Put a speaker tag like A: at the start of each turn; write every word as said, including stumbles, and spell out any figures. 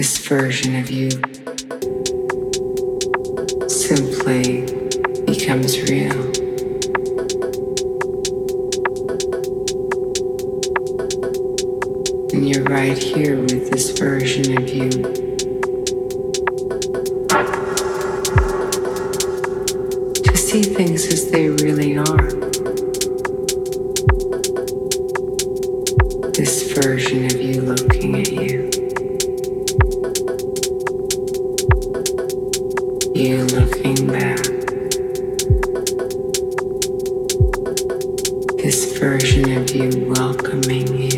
A: This version of you simply becomes real. And you're right here with this version of you. To see things as they really are. This version of you looking at you. You looking back. This version of you welcoming you.